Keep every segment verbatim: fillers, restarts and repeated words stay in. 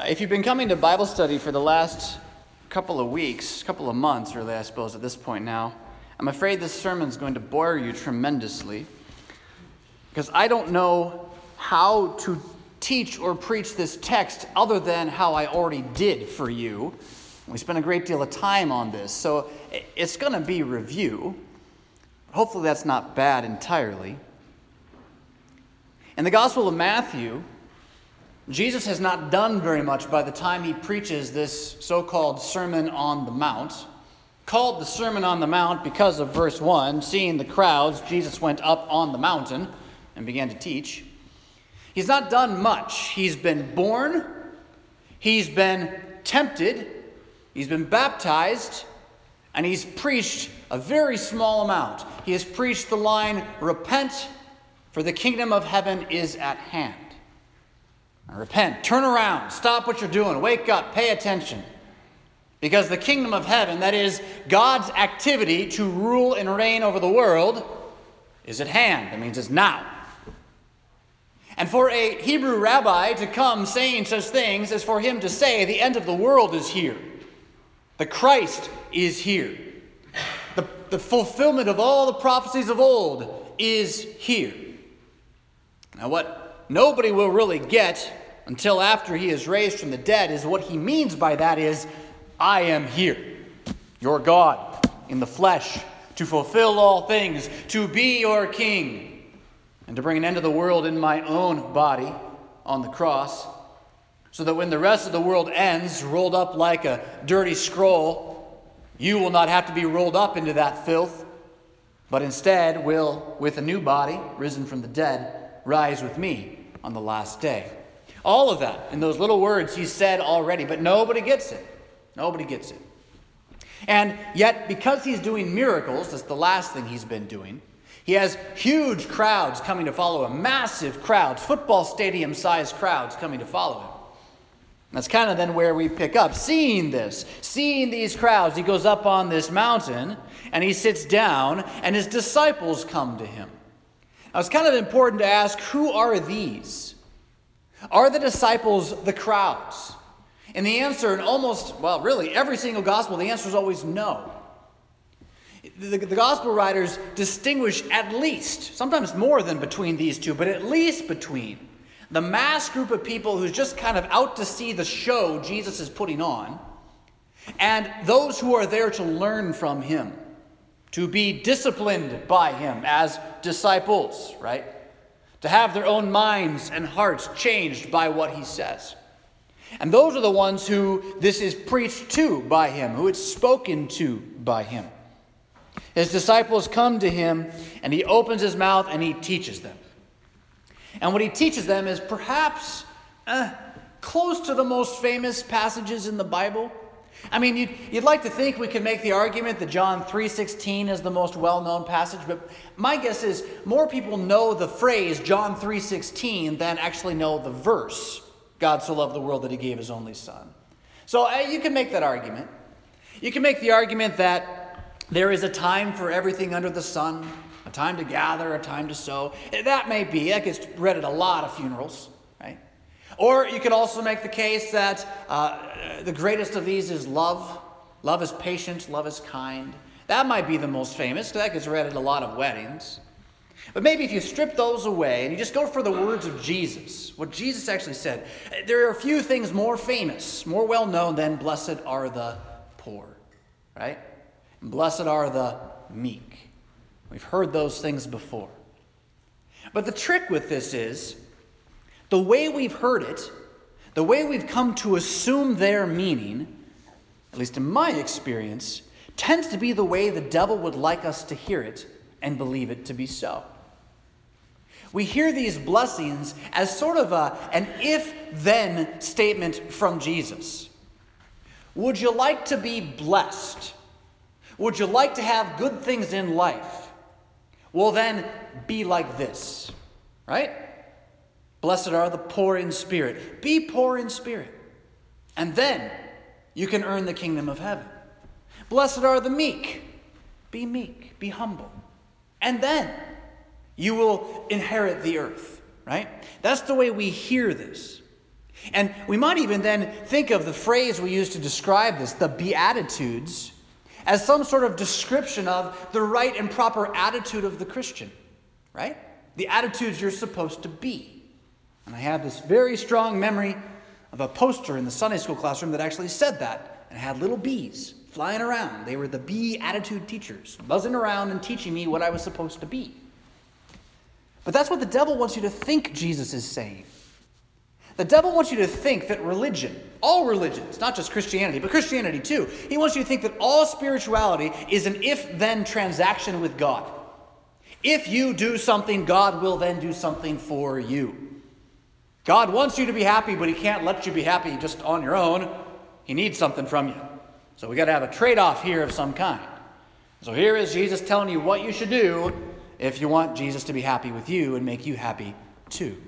If you've been coming to Bible study for the last couple of weeks, couple of months really, I suppose, at this point now, I'm afraid this sermon is going to bore you tremendously because I don't know how to teach or preach this text other than how I already did for you. We spent a great deal of time on this, so it's going to be review. Hopefully that's not bad entirely. In the Gospel of Matthew, Jesus has not done very much by the time he preaches this so-called Sermon on the Mount. Called the Sermon on the Mount because of verse one, seeing the crowds, Jesus went up on the mountain and began to teach. He's not done much. He's been born, he's been tempted, he's been baptized, and he's preached a very small amount. He has preached the line, "Repent, for the kingdom of heaven is at hand." Now, repent, turn around, stop what you're doing, wake up, pay attention. Because the kingdom of heaven, that is God's activity to rule and reign over the world, is at hand. That means it's now. And for a Hebrew rabbi to come saying such things is for him to say the end of the world is here. The Christ is here. The, the fulfillment of all the prophecies of old is here. Now what nobody will really get until after he is raised from the dead is what he means by that is, I am here, your God in the flesh, to fulfill all things, to be your king, and to bring an end to the world in my own body on the cross, so that when the rest of the world ends, rolled up like a dirty scroll, you will not have to be rolled up into that filth, but instead will, with a new body, risen from the dead, rise with me on the last day. All of that in those little words he said already, but nobody gets it. Nobody gets it. And yet, because he's doing miracles, that's the last thing he's been doing, he has huge crowds coming to follow him, massive crowds, football stadium-sized crowds coming to follow him. That's kind of then where we pick up. Seeing this, seeing these crowds, he goes up on this mountain, and he sits down, and his disciples come to him. Now, it's kind of important to ask, who are these? Are the disciples the crowds? And the answer in almost, well, really every single gospel, the answer is always no. The, the gospel writers distinguish at least, sometimes more than between these two, but at least between the mass group of people who's just kind of out to see the show Jesus is putting on, and those who are there to learn from him, to be disciplined by him as disciples, right? To have their own minds and hearts changed by what he says. And those are the ones who this is preached to by him, who it's spoken to by him. His disciples come to him, and he opens his mouth and he teaches them. And what he teaches them is perhaps uh, close to the most famous passages in the Bible. I mean, you'd, you'd like to think we could make the argument that John three sixteen is the most well-known passage, but my guess is more people know the phrase John three sixteen than actually know the verse, God so loved the world that he gave his only son. So uh, you can make that argument. You can make the argument that there is a time for everything under the sun, a time to gather, a time to sow. That may be. That gets read at a lot of funerals, right? Or you could also make the case that uh, the greatest of these is love. Love is patient, love is kind. That might be the most famous, because that gets read at a lot of weddings. But maybe if you strip those away and you just go for the words of Jesus, what Jesus actually said, there are a few things more famous, more well-known than blessed are the poor, right? And blessed are the meek. We've heard those things before. But the trick with this is, the way we've heard it, the way we've come to assume their meaning, at least in my experience, tends to be the way the devil would like us to hear it and believe it to be so. We hear these blessings as sort of a, an if-then statement from Jesus. Would you like to be blessed? Would you like to have good things in life? Well, then be like this, right? Blessed are the poor in spirit. Be poor in spirit. And then you can earn the kingdom of heaven. Blessed are the meek. Be meek. Be humble. And then you will inherit the earth, right? That's the way we hear this. And we might even then think of the phrase we use to describe this, the Beatitudes, as some sort of description of the right and proper attitude of the Christian, right? The attitudes you're supposed to be. And I have this very strong memory of a poster in the Sunday school classroom that actually said that and had little bees flying around. They were the Beatitude teachers, buzzing around and teaching me what I was supposed to be. But that's what the devil wants you to think Jesus is saying. The devil wants you to think that religion, all religions, not just Christianity, but Christianity too, he wants you to think that all spirituality is an if-then transaction with God. If you do something, God will then do something for you. God wants you to be happy, but he can't let you be happy just on your own. He needs something from you. So we got to have a trade-off here of some kind. So here is Jesus telling you what you should do if you want Jesus to be happy with you and make you happy too.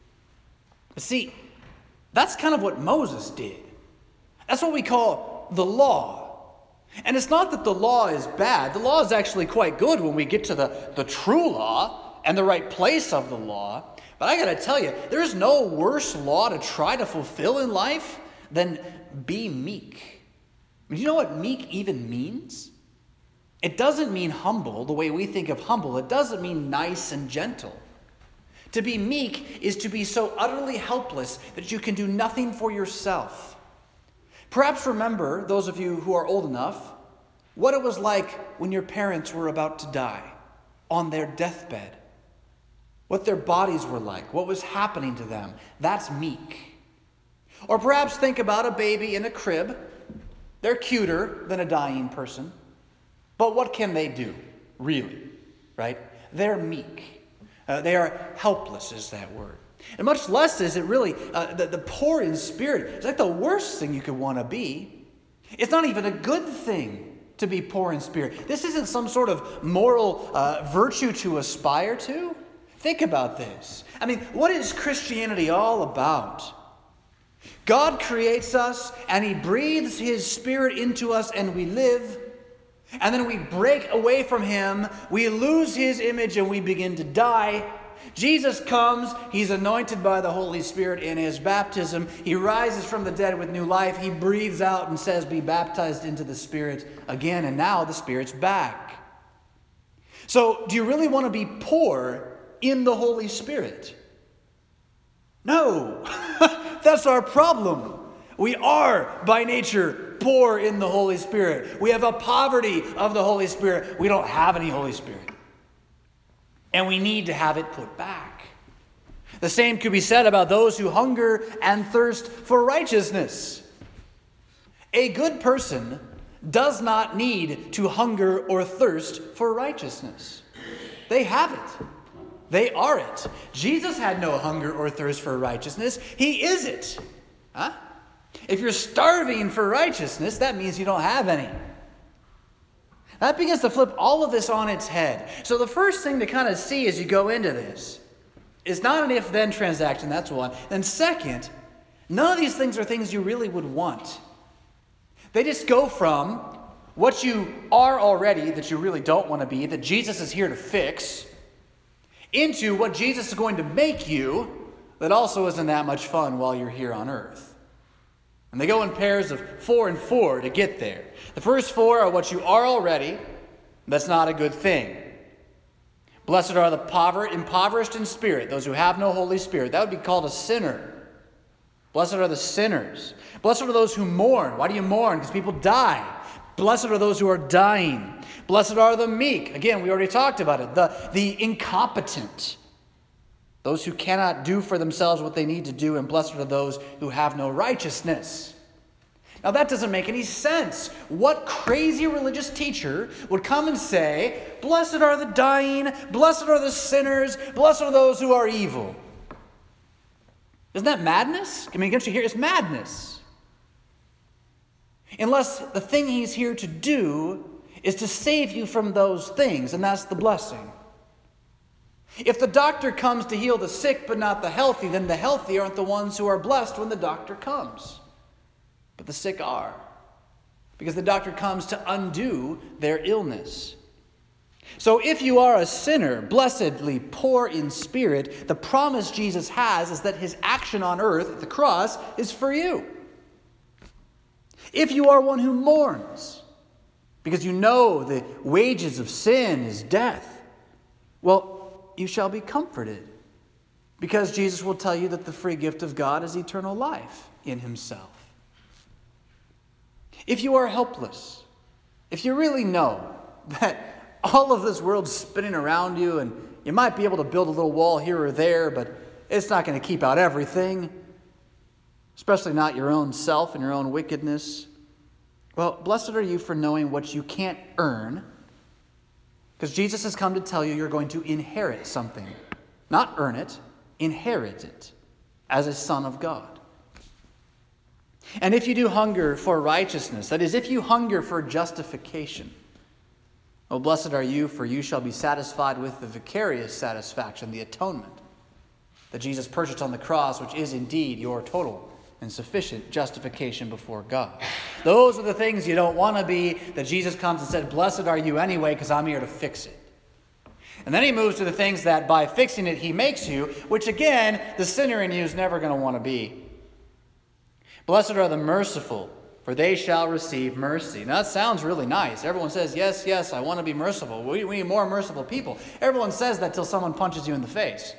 But see, that's kind of what Moses did. That's what we call the law. And it's not that the law is bad. The law is actually quite good when we get to the, the true law and the right place of the law. But I got to tell you, there's no worse law to try to fulfill in life than be meek. I mean, do you know what meek even means? It doesn't mean humble the way we think of humble. It doesn't mean nice and gentle. To be meek is to be so utterly helpless that you can do nothing for yourself. Perhaps remember, those of you who are old enough, what it was like when your parents were about to die, on their deathbed. What their bodies were like, what was happening to them. That's meek. Or perhaps think about a baby in a crib. They're cuter than a dying person. But what can they do, really? Right? They're meek. Uh, they are helpless, is that word. And much less is it really uh, the, the poor in spirit. It's like the worst thing you could want to be. It's not even a good thing to be poor in spirit. This isn't some sort of moral uh, virtue to aspire to. Think about this. I mean, what is Christianity all about? God creates us and he breathes his spirit into us and we live. And then we break away from him, we lose his image, and we begin to die. Jesus comes, he's anointed by the Holy Spirit in his baptism. He rises from the dead with new life. He breathes out and says, be baptized into the Spirit again. And now the Spirit's back. So, do you really want to be poor in the Holy Spirit? No. That's our problem. We are, by nature, poor in the Holy Spirit. We have a poverty of the Holy Spirit. We don't have any Holy Spirit. And we need to have it put back. The same could be said about those who hunger and thirst for righteousness. A good person does not need to hunger or thirst for righteousness. They have it. They are it. Jesus had no hunger or thirst for righteousness. He is it. Huh? If you're starving for righteousness, that means you don't have any. That begins to flip all of this on its head. So the first thing to kind of see as you go into this is not an if-then transaction, that's one. And second, none of these things are things you really would want. They just go from what you are already that you really don't want to be, that Jesus is here to fix, into what Jesus is going to make you that also isn't that much fun while you're here on earth. And they go in pairs of four and four to get there. The first four are what you are already. That's not a good thing. Blessed are the pover- impoverished in spirit, those who have no Holy Spirit. That would be called a sinner. Blessed are the sinners. Blessed are those who mourn. Why do you mourn? Because people die. Blessed are those who are dying. Blessed are the meek. Again, we already talked about it. The, the incompetent. Those who cannot do for themselves what they need to do, and blessed are those who have no righteousness. Now that doesn't make any sense. What crazy religious teacher would come and say, blessed are the dying, blessed are the sinners, blessed are those who are evil? Isn't that madness? I mean, can't you hear? It's madness. Unless the thing he's here to do is to save you from those things, and that's the blessing. If the doctor comes to heal the sick but not the healthy, then the healthy aren't the ones who are blessed when the doctor comes. But the sick are. Because the doctor comes to undo their illness. So if you are a sinner, blessedly poor in spirit, the promise Jesus has is that his action on earth at the cross is for you. If you are one who mourns, because you know the wages of sin is death, well, you shall be comforted, because Jesus will tell you that the free gift of God is eternal life in himself. If you are helpless, if you really know that all of this world's spinning around you and you might be able to build a little wall here or there, but it's not going to keep out everything, especially not your own self and your own wickedness, well, blessed are you for knowing what you can't earn, because Jesus has come to tell you you're going to inherit something. Not earn it, inherit it as a son of God. And if you do hunger for righteousness, that is, if you hunger for justification, oh, blessed are you, for you shall be satisfied with the vicarious satisfaction, the atonement that Jesus purchased on the cross, which is indeed your total and sufficient justification before God. Those are the things you don't want to be, that Jesus comes and said, blessed are you anyway, because I'm here to fix it. And then he moves to the things that by fixing it he makes you, which again, the sinner in you is never going to want to be. Blessed are the merciful, for they shall receive mercy. Now that sounds really nice. Everyone says, yes, yes, I want to be merciful. We, we need more merciful people. Everyone says that till someone punches you in the face.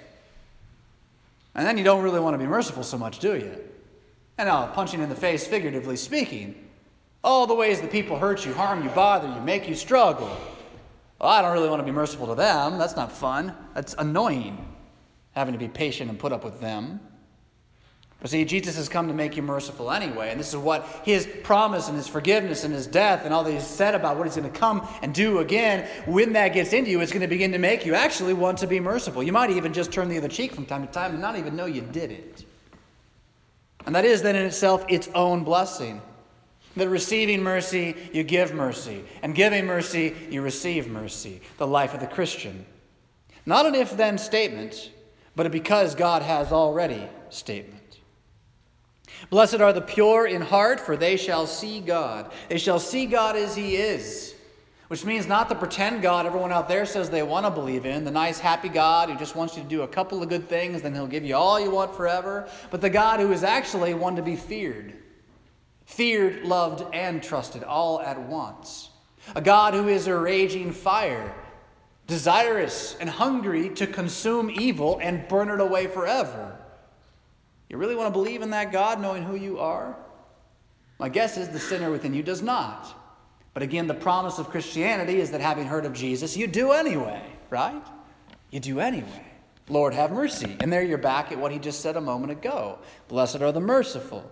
And then you don't really want to be merciful so much, do you? And now, punching in the face, figuratively speaking, all the ways that people hurt you, harm you, bother you, make you struggle. Well, I don't really want to be merciful to them. That's not fun. That's annoying, having to be patient and put up with them. But see, Jesus has come to make you merciful anyway. And this is what his promise and his forgiveness and his death and all that he's said about what he's going to come and do again. When that gets into you, it's going to begin to make you actually want to be merciful. You might even just turn the other cheek from time to time and not even know you did it. And that is then in itself its own blessing. That receiving mercy, you give mercy. And giving mercy, you receive mercy. The life of the Christian. Not an if-then statement, but a because God has already statement. Blessed are the pure in heart, for they shall see God. They shall see God as he is. Which means not the pretend God everyone out there says they want to believe in, the nice, happy God who just wants you to do a couple of good things, then he'll give you all you want forever. But the God who is actually one to be feared. Feared, loved, and trusted all at once. A God who is a raging fire, desirous and hungry to consume evil and burn it away forever. You really want to believe in that God, knowing who you are? My guess is the sinner within you does not. But again, the promise of Christianity is that having heard of Jesus, you do anyway, right? You do anyway. Lord, have mercy. And there you're back at what he just said a moment ago. Blessed are the merciful.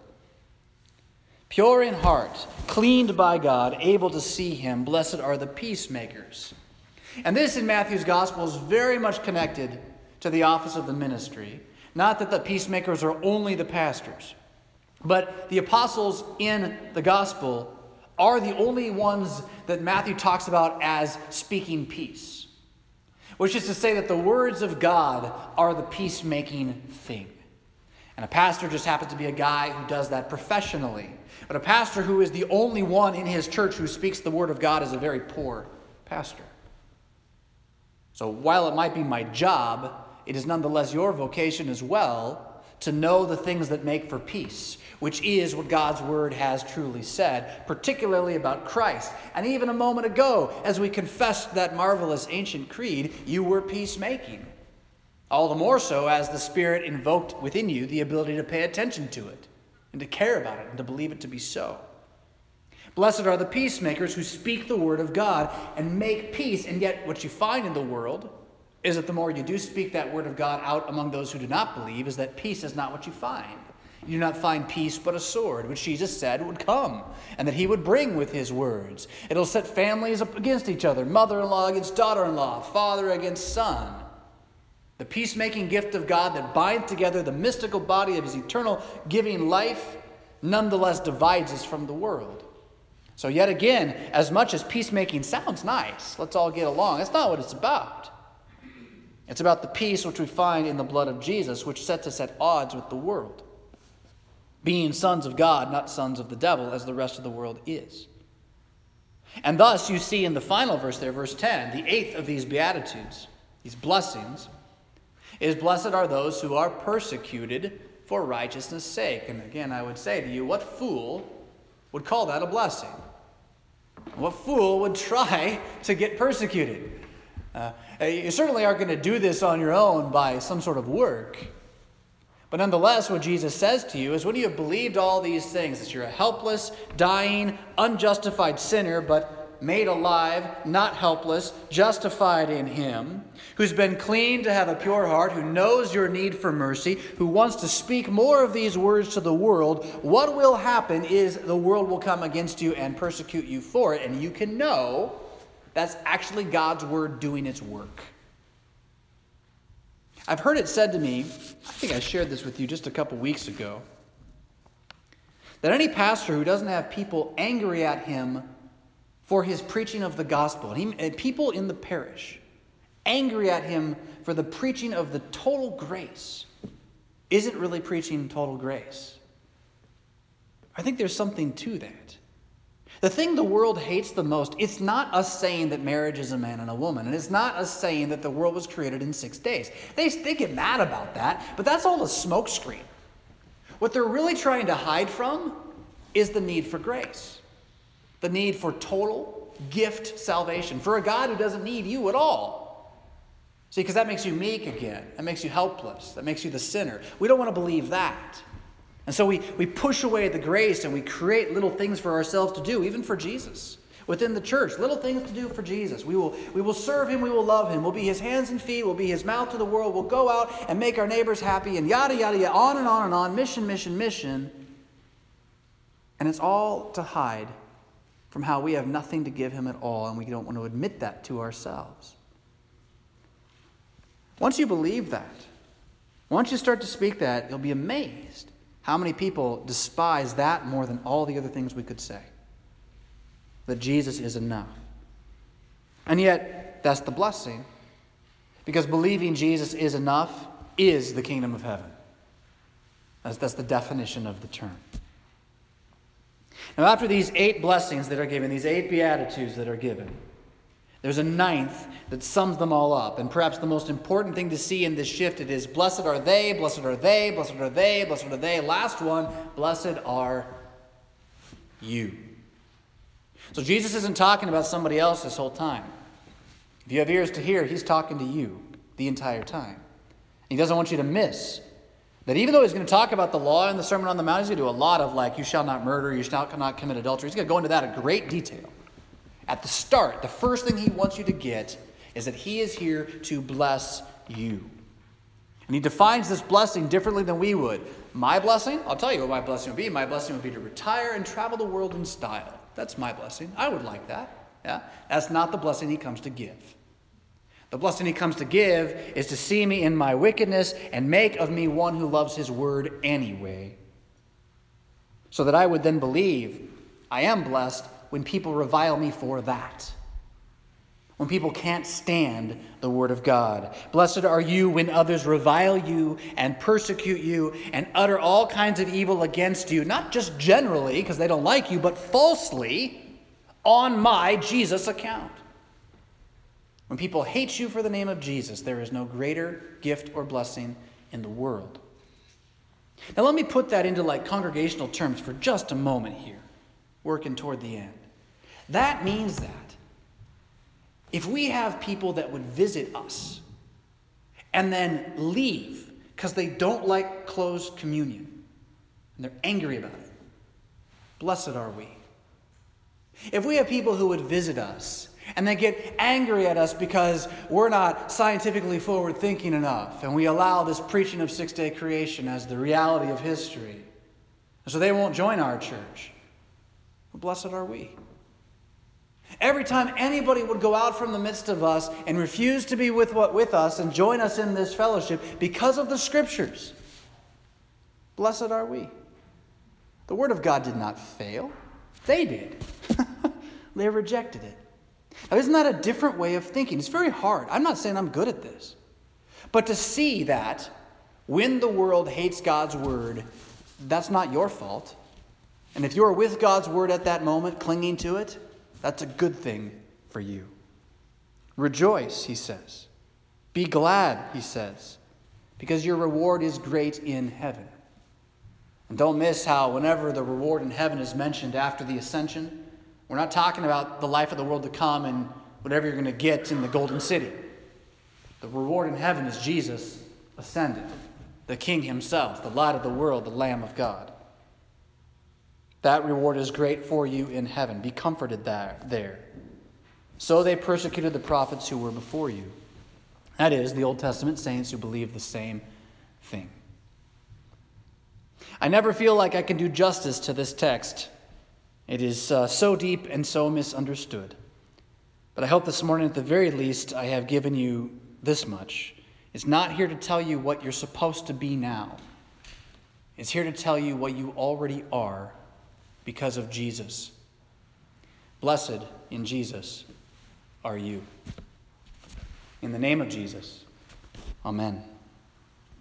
Pure in heart, cleaned by God, able to see him. Blessed are the peacemakers. And this in Matthew's gospel is very much connected to the office of the ministry. Not that the peacemakers are only the pastors, but the apostles in the gospel are the only ones that Matthew talks about as speaking peace. Which is to say that the words of God are the peacemaking thing. And a pastor just happens to be a guy who does that professionally. But a pastor who is the only one in his church who speaks the word of God is a very poor pastor. So while it might be my job, it is nonetheless your vocation as well to know the things that make for peace, which is what God's word has truly said, particularly about Christ. And even a moment ago, as we confessed that marvelous ancient creed, you were peacemaking. All the more so as the Spirit invoked within you the ability to pay attention to it and to care about it and to believe it to be so. Blessed are the peacemakers who speak the word of God and make peace. And yet what you find in the world is that the more you do speak that word of God out among those who do not believe, is that peace is not what you find. You do not find peace but a sword, which Jesus said would come, and that he would bring with his words. It'll set families up against each other, mother-in-law against daughter-in-law, father against son. The peacemaking gift of God that binds together the mystical body of his eternal giving life, nonetheless divides us from the world. So yet again, as much as peacemaking sounds nice, let's all get along, that's not what it's about. It's about the peace which we find in the blood of Jesus, which sets us at odds with the world. Being sons of God, not sons of the devil, as the rest of the world is. And thus you see in the final verse there, verse ten, the eighth of these beatitudes, these blessings, is blessed are those who are persecuted for righteousness' sake. And again, I would say to you, what fool would call that a blessing? What fool would try to get persecuted? Uh, you certainly aren't going to do this on your own by some sort of work. But nonetheless, what Jesus says to you is when you have believed all these things, that you're a helpless, dying, unjustified sinner, but made alive, not helpless, justified in Him, who's been cleaned to have a pure heart, who knows your need for mercy, who wants to speak more of these words to the world, what will happen is the world will come against you and persecute you for it, and you can know that's actually God's word doing its work. I've heard it said to me, I think I shared this with you just a couple weeks ago, that any pastor who doesn't have people angry at him for his preaching of the gospel, and, he, and people in the parish angry at him for the preaching of the total grace, isn't really preaching total grace. I think there's something to that. The thing the world hates the most, it's not us saying that marriage is a man and a woman, and it's not us saying that the world was created in six days. They, they get mad about that, but that's all a smokescreen. What they're really trying to hide from is the need for grace. The need for total gift salvation. For a God who doesn't need you at all. See, because that makes you meek again. That makes you helpless. That makes you the sinner. We don't want to believe that. And so we, we push away the grace and we create little things for ourselves to do, even for Jesus. Within the church, little things to do for Jesus. We will, we will serve Him, we will love Him. We'll be His hands and feet, we'll be His mouth to the world. We'll go out and make our neighbors happy and yada, yada, yada, on and on and on. Mission, mission, mission. And it's all to hide from how we have nothing to give Him at all, and we don't want to admit that to ourselves. Once you believe that, once you start to speak that, you'll be amazed how many people despise that more than all the other things we could say. That Jesus is enough. And yet, that's the blessing. Because believing Jesus is enough is the kingdom of heaven. That's, that's the definition of the term. Now, after these eight blessings that are given, these eight beatitudes that are given, there's a ninth that sums them all up. And perhaps the most important thing to see in this shift, it is, blessed are they, blessed are they, blessed are they, blessed are they. Last one, blessed are you. So Jesus isn't talking about somebody else this whole time. If you have ears to hear, He's talking to you the entire time. He doesn't want you to miss that even though He's going to talk about the law in the Sermon on the Mount, He's going to do a lot of like, you shall not murder, you shall not commit adultery. He's going to go into that in great detail. At the start, the first thing He wants you to get is that He is here to bless you. And He defines this blessing differently than we would. My blessing, I'll tell you what my blessing would be. My blessing would be to retire and travel the world in style. That's my blessing. I would like that. Yeah, that's not the blessing He comes to give. The blessing He comes to give is to see me in my wickedness and make of me one who loves His word anyway. So that I would then believe I am blessed when people revile me for that. When people can't stand the word of God. Blessed are you when others revile you and persecute you and utter all kinds of evil against you. Not just generally because they don't like you, but falsely on my Jesus account. When people hate you for the name of Jesus, there is no greater gift or blessing in the world. Now let me put that into like congregational terms for just a moment here, working toward the end. That means that if we have people that would visit us and then leave because they don't like closed communion and they're angry about it, blessed are we. If we have people who would visit us and they get angry at us because we're not scientifically forward-thinking enough and we allow this preaching of six-day creation as the reality of history, so they won't join our church, well, blessed are we. Every time anybody would go out from the midst of us and refuse to be with what with us and join us in this fellowship because of the Scriptures, blessed are we. The Word of God did not fail. They did. They rejected it. Now, isn't that a different way of thinking? It's very hard. I'm not saying I'm good at this. But to see that when the world hates God's Word, that's not your fault. And if you're with God's Word at that moment, clinging to it, That's a good thing for you. Rejoice, he says. Be glad, he says, because your reward is great in heaven. And don't miss how whenever the reward in heaven is mentioned after the ascension, we're not talking about the life of the world to come and whatever you're going to get in the golden city. The reward in heaven is Jesus ascended, the King himself, the light of the world, the Lamb of God. That reward is great for you in heaven. Be comforted there. So they persecuted the prophets who were before you. That is, the Old Testament saints who believed the same thing. I never feel like I can do justice to this text. It is uh, so deep and so misunderstood. But I hope this morning, at the very least, I have given you this much. It's not here to tell you what you're supposed to be now. It's here to tell you what you already are because of Jesus. Blessed in Jesus are you. In the name of Jesus, amen.